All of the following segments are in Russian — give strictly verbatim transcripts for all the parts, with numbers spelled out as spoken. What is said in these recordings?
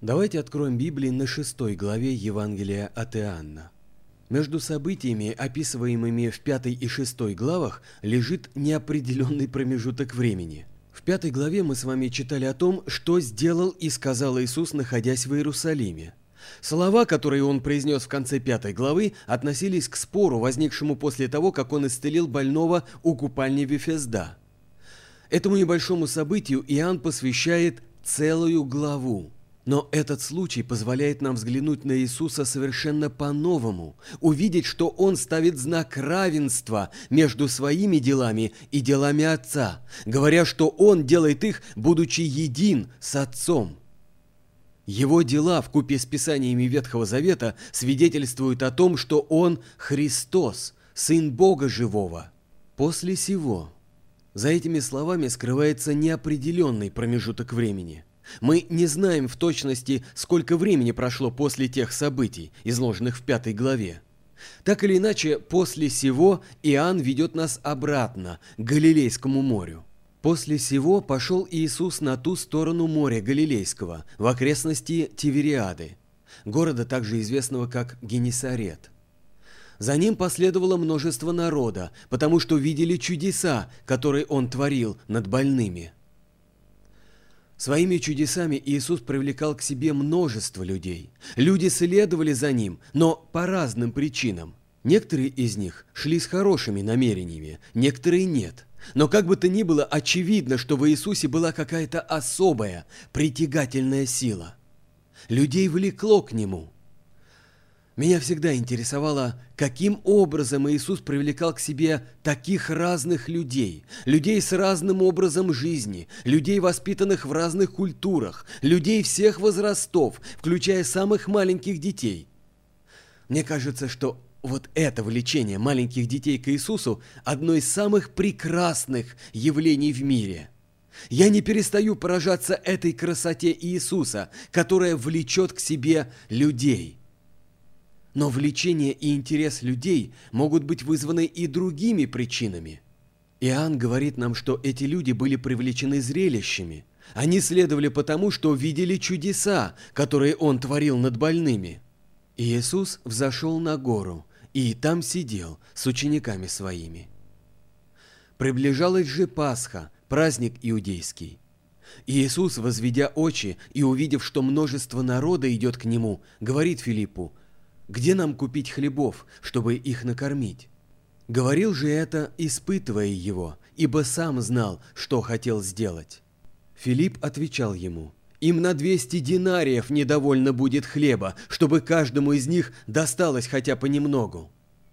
Давайте откроем Библию на шестой главе Евангелия от Иоанна. Между событиями, описываемыми в пятой и шестой главах, лежит неопределенный промежуток времени. В пятой главе мы с вами читали о том, что сделал и сказал Иисус, находясь в Иерусалиме. Слова, которые он произнес в конце пятой главы, относились к спору, возникшему после того, как он исцелил больного у купальни Вифезда. Этому небольшому событию Иоанн посвящает целую главу. Но этот случай позволяет нам взглянуть на Иисуса совершенно по-новому, увидеть, что Он ставит знак равенства между своими делами и делами Отца, говоря, что Он делает их, будучи един с Отцом. Его дела вкупе с писаниями Ветхого Завета свидетельствуют о том, что Он Христос, Сын Бога Живого. После сего, за этими словами скрывается неопределенный промежуток времени. Мы не знаем в точности, сколько времени прошло после тех событий, изложенных в пятой главе. Так или иначе, после сего Иоанн ведет нас обратно, к Галилейскому морю. После сего пошел Иисус на ту сторону моря Галилейского, в окрестности Тивериады, города, также известного как Генесарет. За ним последовало множество народа, потому что видели чудеса, которые Он творил над больными. Своими чудесами Иисус привлекал к себе множество людей. Люди следовали за Ним, но по разным причинам. Некоторые из них шли с хорошими намерениями, некоторые нет. Но как бы то ни было, очевидно, что в Иисусе была какая-то особая, притягательная сила. Людей влекло к Нему. Меня всегда интересовало, каким образом Иисус привлекал к себе таких разных людей, людей с разным образом жизни, людей, воспитанных в разных культурах, людей всех возрастов, включая самых маленьких детей. Мне кажется, что вот это влечение маленьких детей к Иисусу – одно из самых прекрасных явлений в мире. Я не перестаю поражаться этой красоте Иисуса, которая влечет к себе людей. Но влечение и интерес людей могут быть вызваны и другими причинами. Иоанн говорит нам, что эти люди были привлечены зрелищами. Они следовали потому, что видели чудеса, которые Он творил над больными. Иисус взошел на гору и там сидел с учениками Своими. Приближалась же Пасха, праздник иудейский. Иисус, возведя очи и увидев, что множество народа идет к Нему, говорит Филиппу: «Где нам купить хлебов, чтобы их накормить?» Говорил же это, испытывая его, ибо сам знал, что хотел сделать. Филипп отвечал ему: «Им на двести динариев недовольно будет хлеба, чтобы каждому из них досталось хотя понемногу».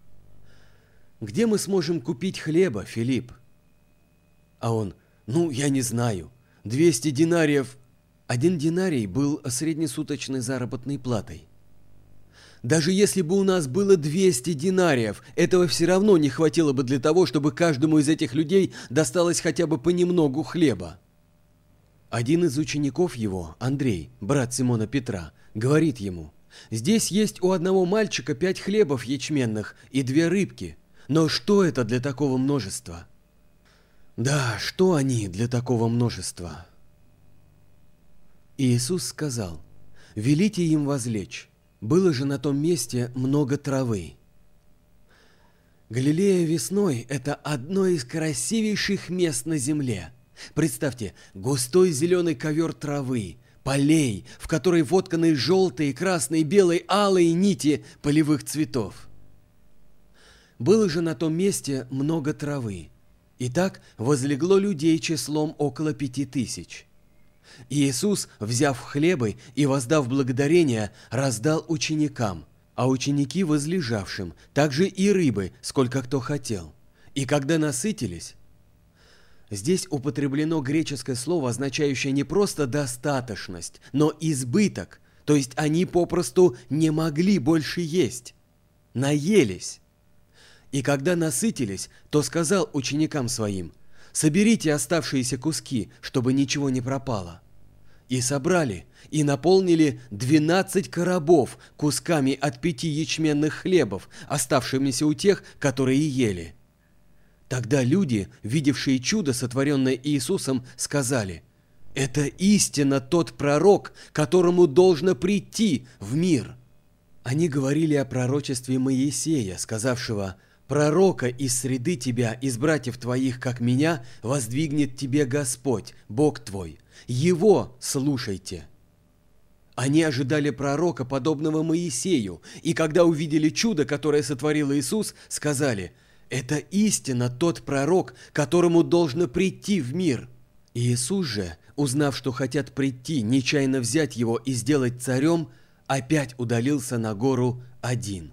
«Где мы сможем купить хлеба, Филипп?» А он: «Ну, я не знаю. двести динариев...» Один динарий был среднесуточной заработной платой. Даже если бы у нас было двести динариев, этого все равно не хватило бы для того, чтобы каждому из этих людей досталось хотя бы понемногу хлеба. Один из учеников его, Андрей, брат Симона Петра, говорит ему: «Здесь есть у одного мальчика пять хлебов ячменных и две рыбки. Но что это для такого множества?» Да, что они для такого множества? Иисус сказал: «Велите им возлечь». Было же на том месте много травы. Галилея весной – это одно из красивейших мест на земле. Представьте, густой зеленый ковер травы, полей, в которой вотканы желтые, красные, белые, алые нити полевых цветов. Было же на том месте много травы. Итак, возлегло людей числом около пяти тысяч. Иисус, взяв хлебы и воздав благодарение, раздал ученикам, а ученики возлежавшим, также и рыбы, сколько кто хотел. И когда насытились... Здесь употреблено греческое слово, означающее не просто достаточность, но избыток, то есть они попросту не могли больше есть. Наелись. И когда насытились, то сказал ученикам своим: «Соберите оставшиеся куски, чтобы ничего не пропало». И собрали, и наполнили двенадцать коробов кусками от пяти ячменных хлебов, оставшимися у тех, которые ели. Тогда люди, видевшие чудо, сотворенное Иисусом, сказали: Это истинно тот пророк, которому должно прийти в мир». Они говорили о пророчестве Моисея, сказавшего: «Пророка из среды тебя, из братьев твоих, как меня, воздвигнет тебе Господь, Бог твой. Его слушайте». Они ожидали пророка, подобного Моисею, и когда увидели чудо, которое сотворил Иисус, сказали: «Это истинно тот пророк, которому должно прийти в мир». Иисус же, узнав, что хотят прийти, нечаянно взять его и сделать царем, опять удалился на гору один.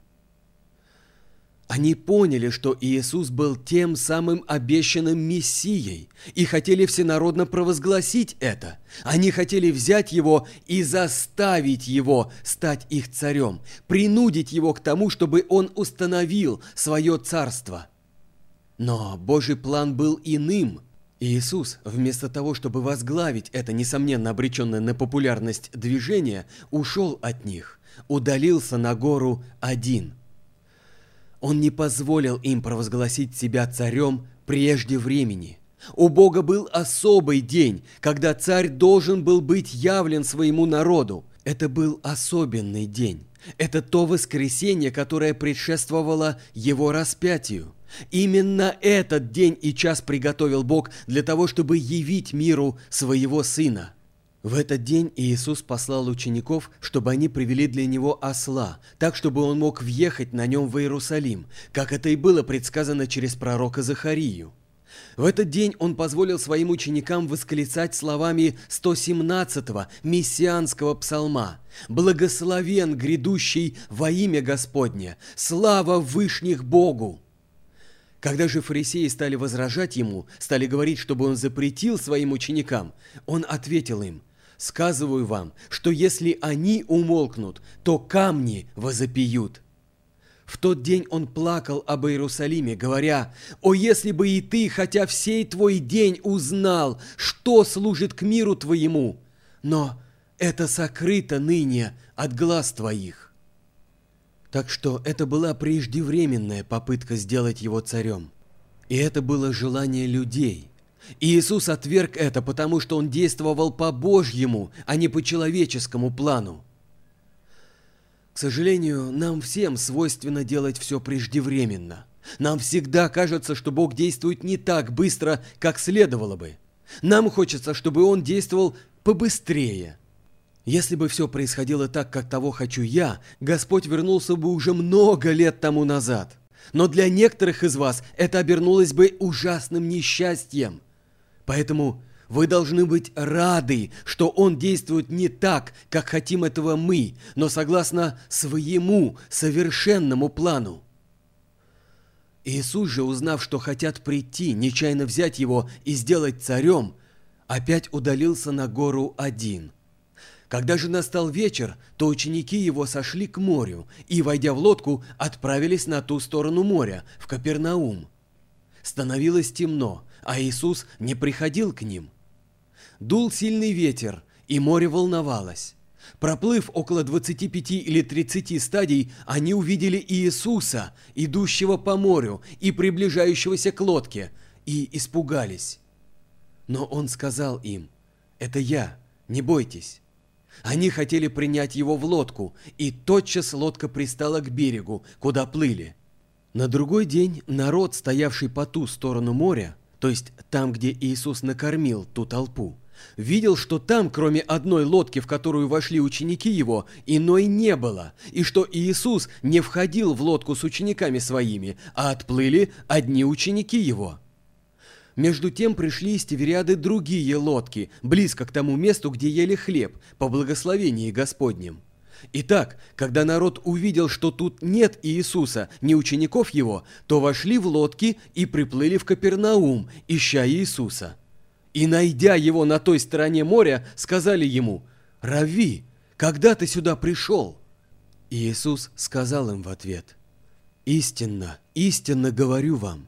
Они поняли, что Иисус был тем самым обещанным Мессией, и хотели всенародно провозгласить это. Они хотели взять его и заставить его стать их царем, принудить его к тому, чтобы он установил свое царство. Но Божий план был иным. Иисус, вместо того, чтобы возглавить это, несомненно обреченное на популярность движение, ушел от них, удалился на гору один. Он не позволил им провозгласить себя царем прежде времени. У Бога был особый день, когда царь должен был быть явлен своему народу. Это был особенный день. Это то воскресенье, которое предшествовало его распятию. Именно этот день и час приготовил Бог для того, чтобы явить миру своего Сына. В этот день Иисус послал учеников, чтобы они привели для Него осла, так, чтобы Он мог въехать на нем в Иерусалим, как это и было предсказано через пророка Захарию. В этот день Он позволил своим ученикам восклицать словами сто семнадцатого мессианского псалма: «Благословен грядущий во имя Господне! Слава вышних Богу!» Когда же фарисеи стали возражать Ему, стали говорить, чтобы Он запретил своим ученикам, Он ответил им: «Сказываю вам, что если они умолкнут, то камни возопьют». В тот день Он плакал об Иерусалиме, говоря: «О, если бы и ты, хотя всей твой день, узнал, что служит к миру твоему! Но это сокрыто ныне от глаз твоих». Так что это была преждевременная попытка сделать его царем. И это было желание людей. И Иисус отверг это, потому что Он действовал по Божьему, а не по человеческому плану. К сожалению, нам всем свойственно делать все преждевременно. Нам всегда кажется, что Бог действует не так быстро, как следовало бы. Нам хочется, чтобы Он действовал побыстрее. Если бы все происходило так, как того хочу я, Господь вернулся бы уже много лет тому назад. Но для некоторых из вас это обернулось бы ужасным несчастьем. Поэтому вы должны быть рады, что Он действует не так, как хотим этого мы, но согласно своему совершенному плану. Иисус же, узнав, что хотят прийти, нечаянно взять Его и сделать царем, опять удалился на гору один. Когда же настал вечер, то ученики Его сошли к морю и, войдя в лодку, отправились на ту сторону моря, в Капернаум. Становилось темно, а Иисус не приходил к ним. Дул сильный ветер, и море волновалось. Проплыв около двадцати пяти или тридцати стадий, они увидели Иисуса, идущего по морю и приближающегося к лодке, и испугались. Но Он сказал им: «Это я, не бойтесь». Они хотели принять Его в лодку, и тотчас лодка пристала к берегу, куда плыли. На другой день народ, стоявший по ту сторону моря, то есть там, где Иисус накормил ту толпу, видел, что там, кроме одной лодки, в которую вошли ученики Его, иной не было, и что Иисус не входил в лодку с учениками Своими, а отплыли одни ученики Его. Между тем пришли из Тивериады другие лодки, близко к тому месту, где ели хлеб, по благословении Господнем. Итак, когда народ увидел, что тут нет Иисуса, ни учеников Его, то вошли в лодки и приплыли в Капернаум, ища Иисуса. И, найдя Его на той стороне моря, сказали Ему: «Равви, когда ты сюда пришел?» Иисус сказал им в ответ: «Истинно, истинно говорю вам».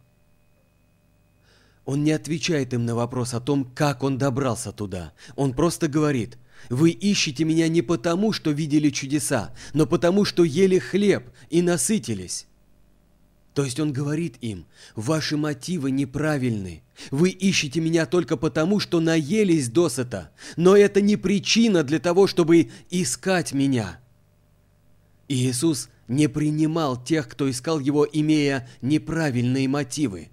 Он не отвечает им на вопрос о том, как Он добрался туда. Он просто говорит: «Вы ищете Меня не потому, что видели чудеса, но потому, что ели хлеб и насытились». То есть он говорит им: ваши мотивы неправильны. Вы ищете меня только потому, что наелись досыта, но это не причина для того, чтобы искать меня. И Иисус не принимал тех, кто искал его, имея неправильные мотивы.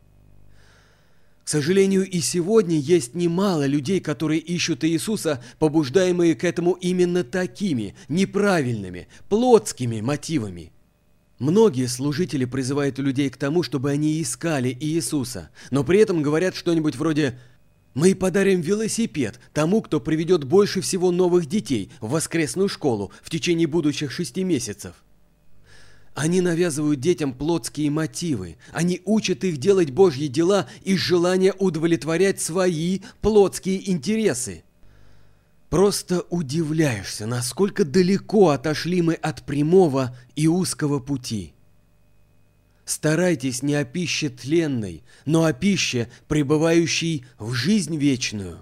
К сожалению, и сегодня есть немало людей, которые ищут Иисуса, побуждаемые к этому именно такими неправильными, плотскими мотивами. Многие служители призывают людей к тому, чтобы они искали Иисуса, но при этом говорят что-нибудь вроде: «Мы подарим велосипед тому, кто приведет больше всего новых детей в воскресную школу в течение будущих шести месяцев». Они навязывают детям плотские мотивы. Они учат их делать Божьи дела из желания удовлетворять свои плотские интересы. Просто удивляешься, насколько далеко отошли мы от прямого и узкого пути. Старайтесь не о пище тленной, но о пище, пребывающей в жизнь вечную.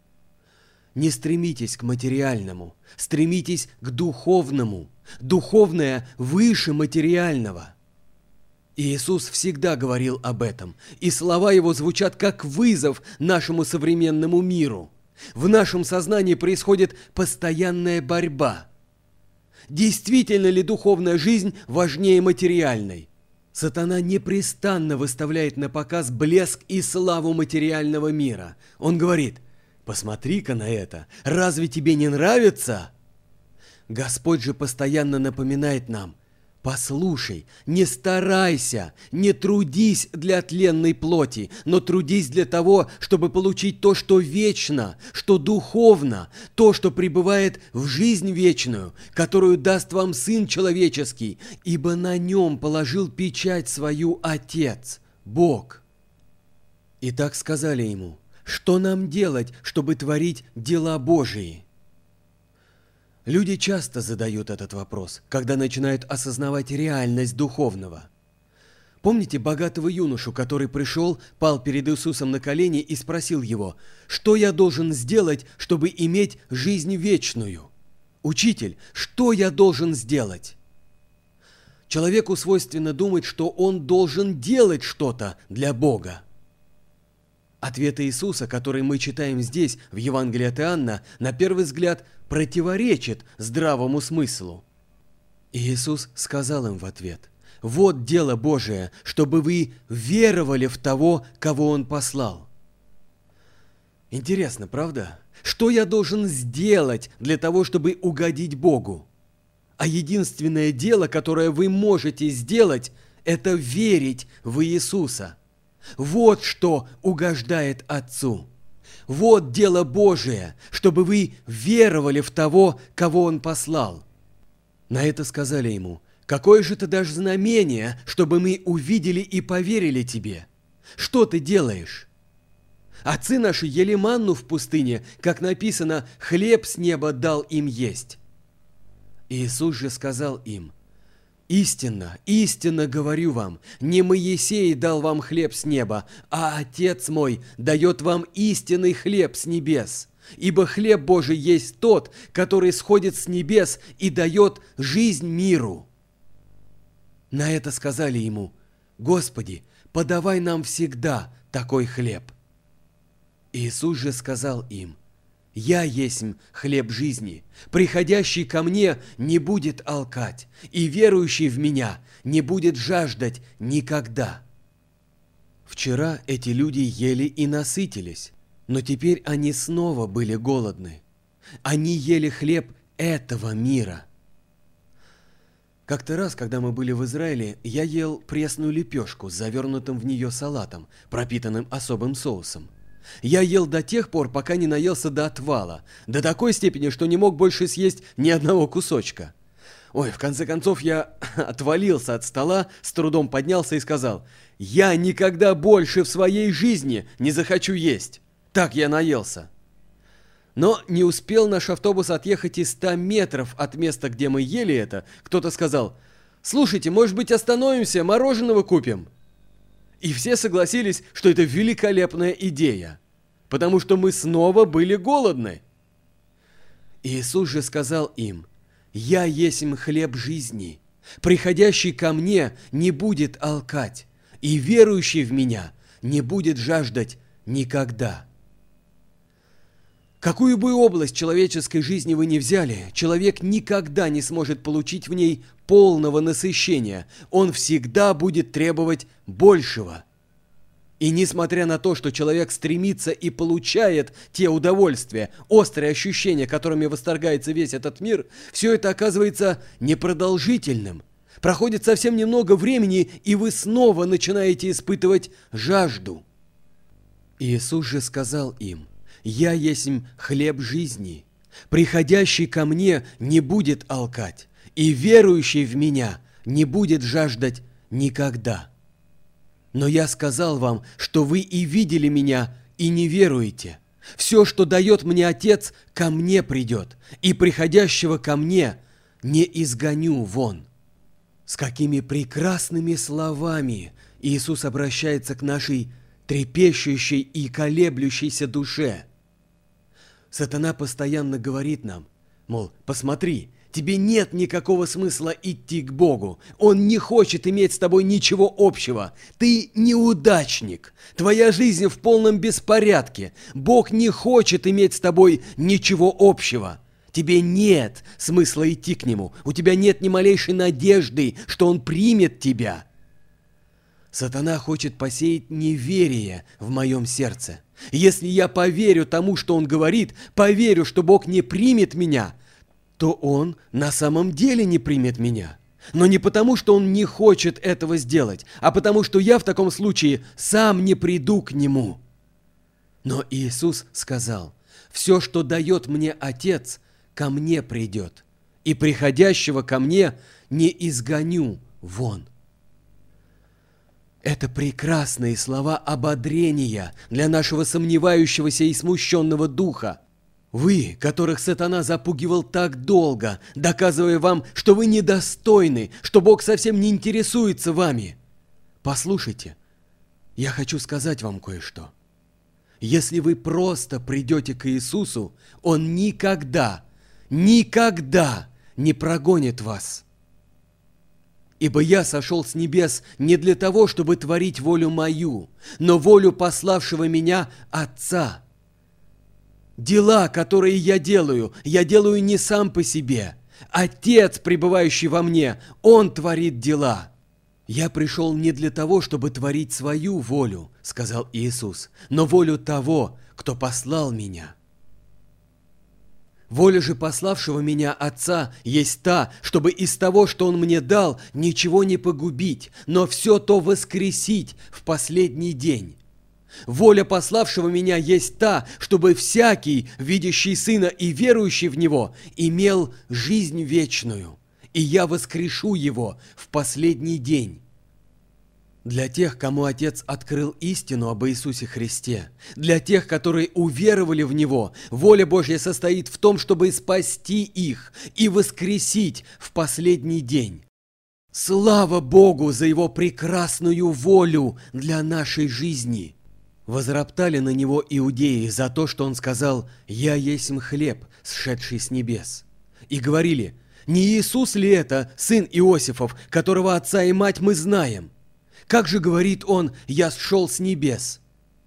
Не стремитесь к материальному, стремитесь к духовному. Духовное выше материального. Иисус всегда говорил об этом, и слова его звучат как вызов нашему современному миру. В нашем сознании происходит постоянная борьба. Действительно ли духовная жизнь важнее материальной? Сатана непрестанно выставляет на показ блеск и славу материального мира. Он говорит: «Посмотри-ка на это, разве тебе не нравится?» Господь же постоянно напоминает нам: послушай, не старайся, не трудись для тленной плоти, но трудись для того, чтобы получить то, что вечно, что духовно, то, что пребывает в жизнь вечную, которую даст вам Сын Человеческий, ибо на нем положил печать свою Отец, Бог. И так сказали ему: что нам делать, чтобы творить дела Божии? Люди часто задают этот вопрос, когда начинают осознавать реальность духовного. Помните богатого юношу, который пришел, пал перед Иисусом на колени и спросил его: «Что я должен сделать, чтобы иметь жизнь вечную? Учитель, что я должен сделать?» Человеку свойственно думать, что он должен делать что-то для Бога. Ответ Иисуса, который мы читаем здесь, в Евангелии от Иоанна, на первый взгляд противоречит здравому смыслу. Иисус сказал им в ответ: «Вот дело Божие, чтобы вы веровали в того, кого Он послал». Интересно, правда? Что я должен сделать для того, чтобы угодить Богу? А единственное дело, которое вы можете сделать, это верить в Иисуса. Вот что угождает Отцу. Вот дело Божие, чтобы вы веровали в того, кого Он послал. На это сказали ему: «Какое же ты дашь знамение, чтобы мы увидели и поверили тебе? Что ты делаешь? Отцы наши ели манну в пустыне, как написано: хлеб с неба дал им есть». Иисус же сказал им: «Истинно, истинно говорю вам, не Моисей дал вам хлеб с неба, а Отец мой дает вам истинный хлеб с небес. Ибо хлеб Божий есть тот, который сходит с небес и дает жизнь миру». На это сказали ему: «Господи, подавай нам всегда такой хлеб». Иисус же сказал им: «Я есмь хлеб жизни, приходящий ко мне не будет алкать, и верующий в меня не будет жаждать никогда». Вчера эти люди ели и насытились, но теперь они снова были голодны. Они ели хлеб этого мира. Как-то раз, когда мы были в Израиле, я ел пресную лепешку с завернутым в нее салатом, пропитанным особым соусом. Я ел до тех пор, пока не наелся до отвала, до такой степени, что не мог больше съесть ни одного кусочка. Ой, в конце концов я отвалился от стола, с трудом поднялся и сказал: «Я никогда больше в своей жизни не захочу есть». Так я наелся. Но не успел наш автобус отъехать и ста метров от места, где мы ели это, кто-то сказал: «Слушайте, может быть, остановимся, мороженого купим?» И все согласились, что это великолепная идея, потому что мы снова были голодны. Иисус же сказал им: «Я есмь хлеб жизни. Приходящий ко мне не будет алкать, и верующий в Меня не будет жаждать никогда». Какую бы область человеческой жизни вы ни взяли, человек никогда не сможет получить в ней полного насыщения. Он всегда будет требовать большего. И несмотря на то, что человек стремится и получает те удовольствия, острые ощущения, которыми восторгается весь этот мир, все это оказывается непродолжительным. Проходит совсем немного времени, и вы снова начинаете испытывать жажду. Иисус же сказал им: «Я есмь хлеб жизни. Приходящий ко мне не будет алкать, и верующий в Меня не будет жаждать никогда. Но я сказал вам, что вы и видели Меня, и не веруете. Все, что дает мне Отец, ко мне придет, и приходящего ко мне не изгоню вон». С какими прекрасными словами Иисус обращается к нашей трепещущей и колеблющейся душе. Сатана постоянно говорит нам, мол, посмотри, тебе нет никакого смысла идти к Богу. Он не хочет иметь с тобой ничего общего. Ты неудачник. Твоя жизнь в полном беспорядке. Бог не хочет иметь с тобой ничего общего. Тебе нет смысла идти к Нему. У тебя нет ни малейшей надежды, что Он примет тебя. Сатана хочет посеять неверие в моем сердце. Если я поверю тому, что он говорит, поверю, что Бог не примет меня, то Он на самом деле не примет меня. Но не потому, что Он не хочет этого сделать, а потому, что я в таком случае сам не приду к Нему. Но Иисус сказал: «Все, что дает мне Отец, ко мне придет, и приходящего ко мне не изгоню вон». Это прекрасные слова ободрения для нашего сомневающегося и смущенного духа. Вы, которых сатана запугивал так долго, доказывая вам, что вы недостойны, что Бог совсем не интересуется вами. Послушайте, я хочу сказать вам кое-что. Если вы просто придете к Иисусу, Он никогда, никогда не прогонит вас. Ибо я сошел с небес не для того, чтобы творить волю мою, но волю пославшего меня Отца. Дела, которые я делаю, я делаю не сам по себе. Отец, пребывающий во мне, Он творит дела. Я пришел не для того, чтобы творить свою волю, сказал Иисус, но волю того, кто послал меня. Воля же пославшего меня Отца есть та, чтобы из того, что Он мне дал, ничего не погубить, но все то воскресить в последний день. Воля пославшего меня есть та, чтобы всякий, видящий Сына и верующий в Него, имел жизнь вечную, и я воскрешу его в последний день. Для тех, кому Отец открыл истину об Иисусе Христе, для тех, которые уверовали в Него, воля Божья состоит в том, чтобы спасти их и воскресить в последний день. Слава Богу за Его прекрасную волю для нашей жизни! Возроптали на Него иудеи за то, что Он сказал: «Я есмь хлеб, сшедший с небес». И говорили: «Не Иисус ли это, сын Иосифов, которого отца и мать мы знаем? Как же, говорит Он, я сшел с небес?»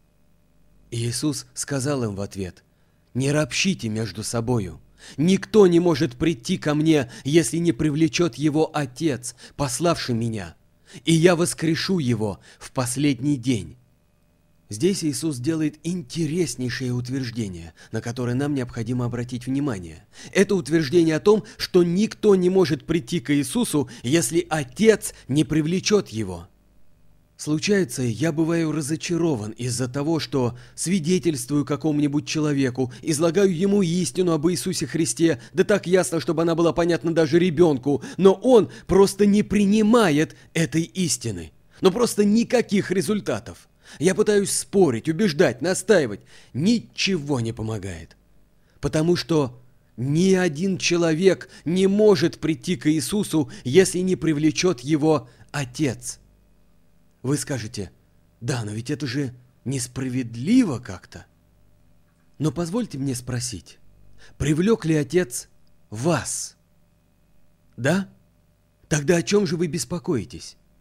Иисус сказал им в ответ: «Не ропщите между собою. Никто не может прийти ко мне, если не привлечет его Отец, пославший меня, и я воскрешу его в последний день». Здесь Иисус делает интереснейшее утверждение, на которое нам необходимо обратить внимание. Это утверждение о том, что никто не может прийти к Иисусу, если Отец не привлечет его. Случается, я бываю разочарован из-за того, что свидетельствую какому-нибудь человеку, излагаю ему истину об Иисусе Христе, да так ясно, чтобы она была понятна даже ребенку, но он просто не принимает этой истины. Но просто никаких результатов. Я пытаюсь спорить, убеждать, настаивать. Ничего не помогает. Потому что ни один человек не может прийти к Иисусу, если не привлечет его Отец. Вы скажете: да, но ведь это же несправедливо как-то. Но позвольте мне спросить, привлек ли Отец вас? Да? Тогда о чем же вы беспокоитесь?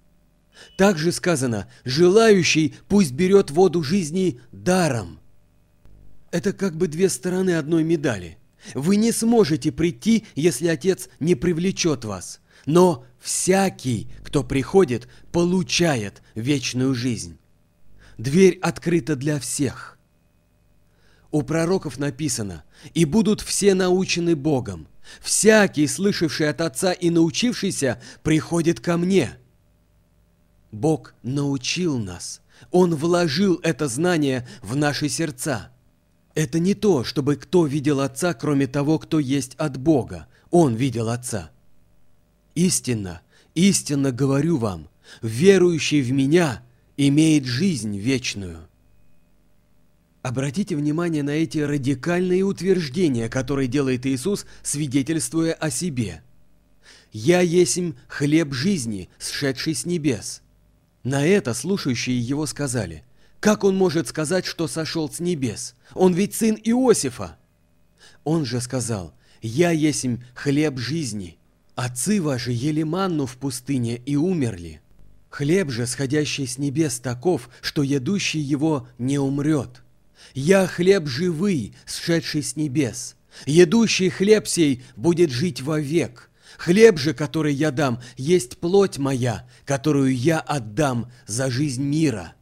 Также сказано: желающий пусть берет воду жизни даром. Это как бы две стороны одной медали. Вы не сможете прийти, если Отец не привлечет вас. Но всякий, кто приходит, получает вечную жизнь. Дверь открыта для всех. У пророков написано: «И будут все научены Богом. Всякий, слышавший от Отца и научившийся, приходит ко мне». Бог научил нас. Он вложил это знание в наши сердца. Это не то, чтобы кто видел Отца, кроме того, кто есть от Бога. Он видел Отца. Истинно, истинно говорю вам, верующий в Меня имеет жизнь вечную. Обратите внимание на эти радикальные утверждения, которые делает Иисус, свидетельствуя о себе. «Я есмь хлеб жизни, сшедший с небес». На это слушающие его сказали: «Как он может сказать, что сошел с небес? Он ведь сын Иосифа». Он же сказал: «Я есмь хлеб жизни. Отцы ваши ели манну в пустыне и умерли. Хлеб же, сходящий с небес, таков, что едущий его не умрет. Я хлеб живый, сшедший с небес. Едущий хлеб сей будет жить вовек. Хлеб же, который я дам, есть плоть моя, которую я отдам за жизнь мира».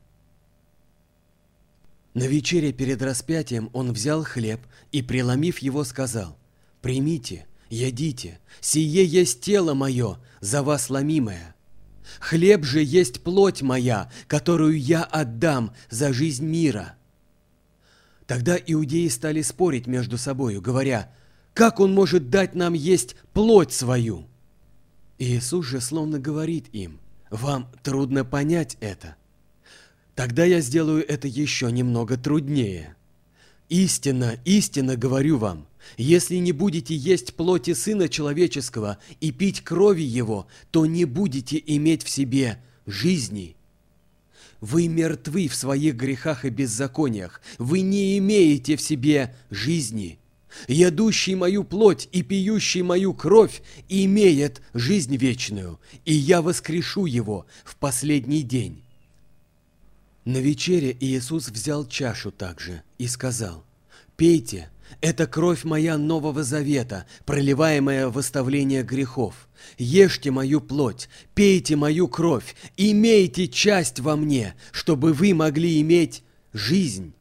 На вечере перед распятием он взял хлеб и, преломив его, сказал: «Примите, едите, сие есть тело мое, за вас ломимое. Хлеб же есть плоть моя, которую я отдам за жизнь мира». Тогда иудеи стали спорить между собою, говоря: «Как он может дать нам есть плоть свою?» Иисус же словно говорит им: «Вам трудно понять это. Тогда я сделаю это еще немного труднее. Истинно, истинно говорю вам, если не будете есть плоти Сына Человеческого и пить крови Его, то не будете иметь в себе жизни. Вы мертвы в своих грехах и беззакониях, вы не имеете в себе жизни. Ядущий мою плоть и пьющий мою кровь имеет жизнь вечную, и я воскрешу его в последний день». На вечере Иисус взял чашу также и сказал: «Пейте, это кровь моя нового завета, проливаемая в оставление грехов. Ешьте мою плоть, пейте мою кровь, имейте часть во мне, чтобы вы могли иметь жизнь.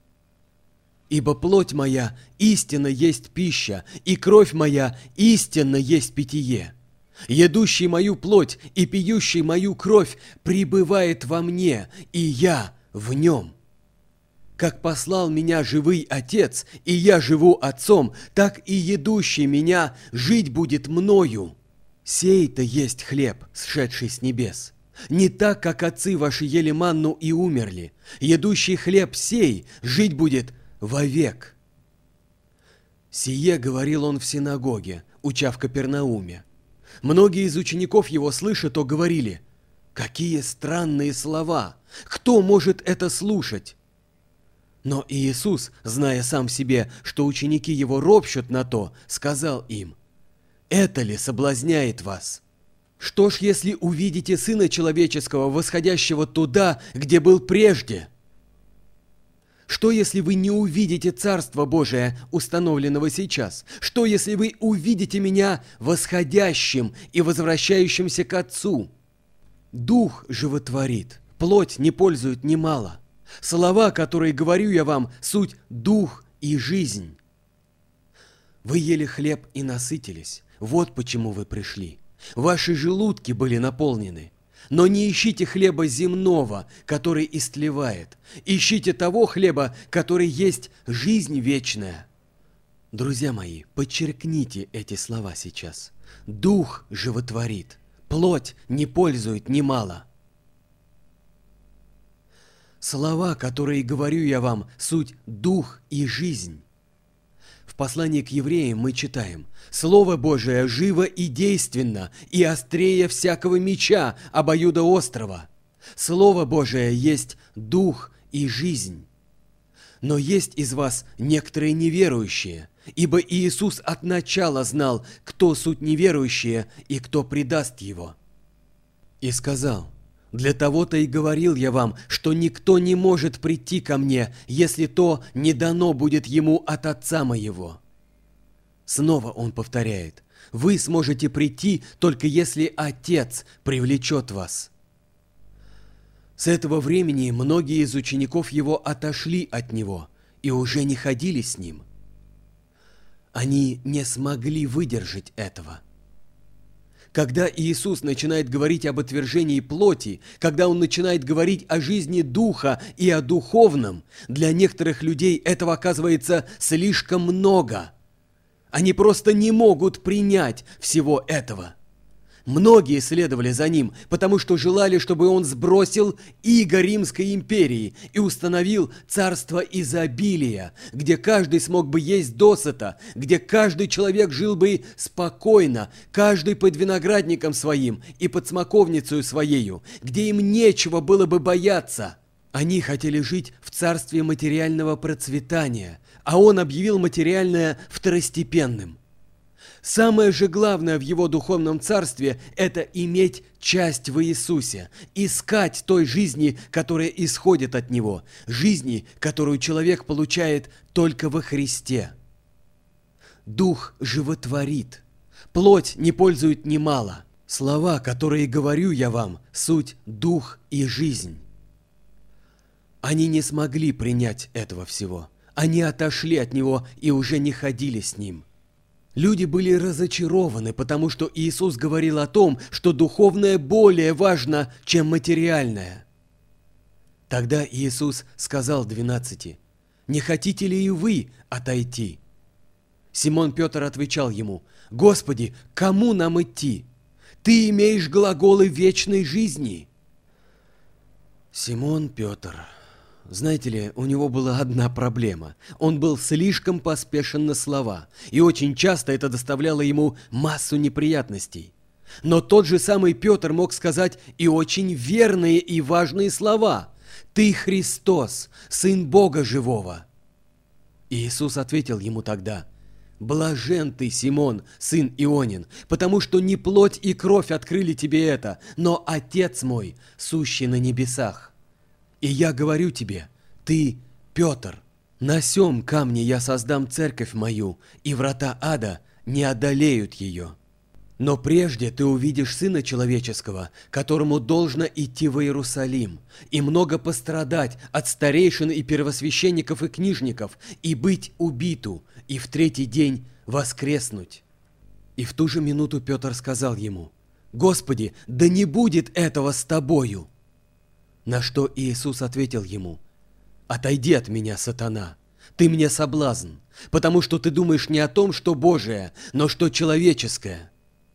Ибо плоть моя истинно есть пища, и кровь моя истинно есть питье. Едущий мою плоть и пьющий мою кровь пребывает во мне, и я в нем. Как послал меня живый Отец, и я живу Отцом, так и едущий меня жить будет мною. Сей-то есть хлеб, сшедший с небес. Не так, как отцы ваши ели манну и умерли. Едущий хлеб сей жить будет вовек». Сие говорил он в синагоге, уча в Капернауме. Многие из учеников его, слыша, то говорили: «Какие странные слова! Кто может это слушать?» Но Иисус, зная сам себе, что ученики его ропщут на то, сказал им: «Это ли соблазняет вас? Что ж, если увидите Сына Человеческого, восходящего туда, где был прежде? Что, если вы не увидите Царство Божие, установленного сейчас? Что, если вы увидите меня восходящим и возвращающимся к Отцу? Дух животворит, плоть не пользует немало. Слова, которые говорю я вам, суть дух и жизнь. Вы ели хлеб и насытились, вот почему вы пришли. Ваши желудки были наполнены. Но не ищите хлеба земного, который истлевает. Ищите того хлеба, который есть жизнь вечная». Друзья мои, подчеркните эти слова сейчас. Дух животворит, плоть не пользует немало. Слова, которые говорю я вам, суть дух и жизнь. В послании к евреям мы читаем: «Слово Божие живо и действенно, и острее всякого меча обоюдоострого. Слово Божие есть дух и жизнь. Но есть из вас некоторые неверующие, ибо Иисус от начала знал, кто суть неверующие и кто предаст его. И сказал: Для того-то и говорил я вам, что никто не может прийти ко мне, если то не дано будет ему от Отца моего». Снова он повторяет: «Вы сможете прийти, только если Отец привлечет вас». С этого времени многие из учеников его отошли от него и уже не ходили с ним. Они не смогли выдержать этого. Когда Иисус начинает говорить об отвержении плоти, когда Он начинает говорить о жизни духа и о духовном, для некоторых людей этого оказывается слишком много. Они просто не могут принять всего этого. Многие следовали за Ним, потому что желали, чтобы Он сбросил иго Римской империи и установил царство изобилия, где каждый смог бы есть досыта, где каждый человек жил бы спокойно, каждый под виноградником своим и под смоковницей своею, где им нечего было бы бояться. Они хотели жить в царстве материального процветания, а Он объявил материальное второстепенным. Самое же главное в его духовном царстве – это иметь часть в Иисусе, искать той жизни, которая исходит от Него, жизни, которую человек получает только во Христе. Дух животворит, плоть не пользует немало. Слова, которые говорю я вам, суть дух и жизнь. Они не смогли принять этого всего. Они отошли от Него и уже не ходили с Ним. Люди были разочарованы, потому что Иисус говорил о том, что духовное более важно, чем материальное. Тогда Иисус сказал двенадцати: «Не хотите ли и вы отойти?» Симон Петр отвечал Ему: «Господи, кому нам идти? Ты имеешь глаголы вечной жизни». Симон Петр... Знаете ли, у него была одна проблема. Он был слишком поспешен на слова, и очень часто это доставляло ему массу неприятностей. Но тот же самый Петр мог сказать и очень верные и важные слова: «Ты Христос, Сын Бога Живого». И Иисус ответил ему тогда: «Блажен ты, Симон, сын Ионин, потому что не плоть и кровь открыли тебе это, но Отец мой, сущий на небесах. И я говорю тебе, ты, Петр, на сем камне я создам церковь мою, и врата ада не одолеют ее. Но прежде ты увидишь Сына Человеческого, которому должно идти в Иерусалим, и много пострадать от старейшин и первосвященников и книжников, и быть убиту, и в третий день воскреснуть». И в ту же минуту Петр сказал ему: «Господи, да не будет этого с тобою». На что Иисус ответил ему: «Отойди от меня, сатана, ты мне соблазн, потому что ты думаешь не о том, что Божие, но что человеческое».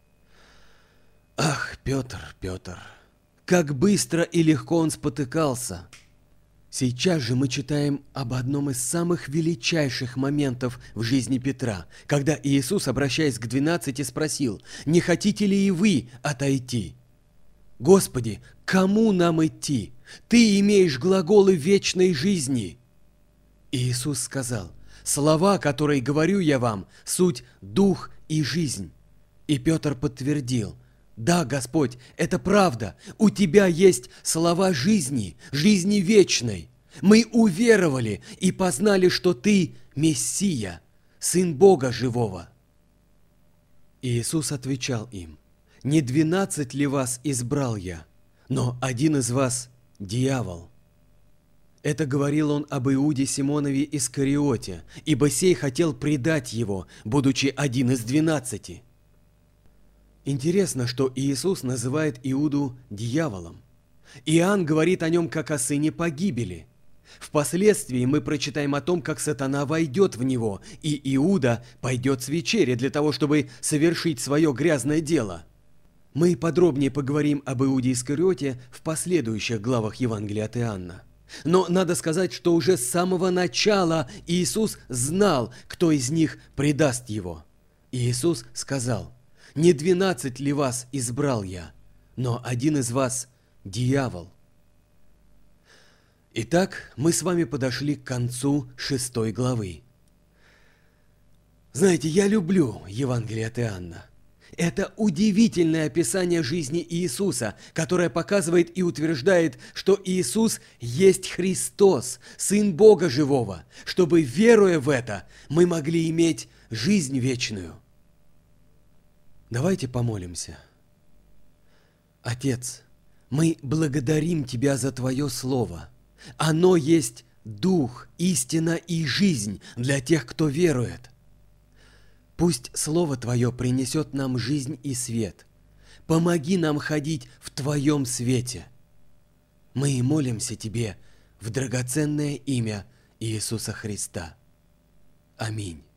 Ах, Петр, Петр, как быстро и легко он спотыкался. Сейчас же мы читаем об одном из самых величайших моментов в жизни Петра, когда Иисус, обращаясь к двенадцати, спросил: «Не хотите ли и вы отойти?» «Господи, кому нам идти? Ты имеешь глаголы вечной жизни». Иисус сказал: «Слова, которые говорю я вам, суть дух и жизнь». И Петр подтвердил: «Да, Господь, это правда, у Тебя есть слова жизни, жизни вечной. Мы уверовали и познали, что Ты Мессия, Сын Бога Живого». Иисус отвечал им: «Не двенадцать ли вас избрал я, но один из вас – дьявол». Это говорил он об Иуде Симонове Искариоте, ибо сей хотел предать его, будучи один из двенадцати. Интересно, что Иисус называет Иуду дьяволом. Иоанн говорит о нем как о сыне погибели. Впоследствии мы прочитаем о том, как сатана войдет в него, и Иуда пойдет с вечери для того, чтобы совершить свое грязное дело. Мы подробнее поговорим об Иуде Искариоте в последующих главах Евангелия от Иоанна. Но надо сказать, что уже с самого начала Иисус знал, кто из них предаст его. Иисус сказал: «Не двенадцать ли вас избрал я, но один из вас – дьявол». Итак, мы с вами подошли к концу шестой главы. Знаете, я люблю Евангелие от Иоанна. Это удивительное описание жизни Иисуса, которое показывает и утверждает, что Иисус есть Христос, Сын Бога Живого, чтобы, веруя в это, мы могли иметь жизнь вечную. Давайте помолимся. Отец, мы благодарим Тебя за Твое Слово. Оно есть Дух, истина и жизнь для тех, кто верует. Пусть Слово Твое принесет нам жизнь и свет. Помоги нам ходить в Твоем свете. Мы молимся Тебе в драгоценное имя Иисуса Христа. Аминь.